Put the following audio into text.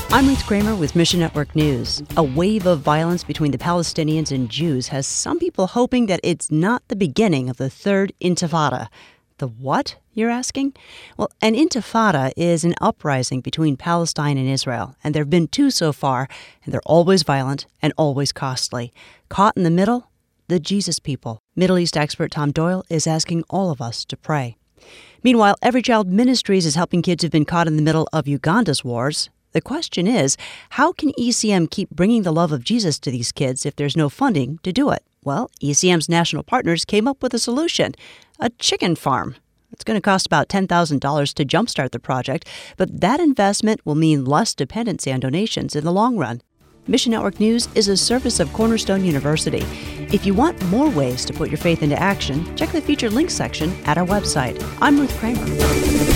I'm Ruth Kramer with Mission Network News. A wave of violence between the Palestinians and Jews has some people hoping that it's not the beginning of the third intifada. The what, you're asking? Well, an intifada is an uprising between Palestine and Israel, and there have been two so far, and they're always violent and always costly. Caught in the middle? The Jesus people. Middle East expert Tom Doyle is asking all of us to pray. Meanwhile, Every Child Ministries is helping kids who've been caught in the middle of Uganda's wars. The question is, how can ECM keep bringing the love of Jesus to these kids if there's no funding to do it? Well, ECM's national partners came up with a solution, a chicken farm. It's going to cost about $10,000 to jumpstart the project, but that investment will mean less dependency on donations in the long run. Mission Network News is a service of Cornerstone University. If you want more ways to put your faith into action, check the featured links section at our website. I'm Ruth Kramer.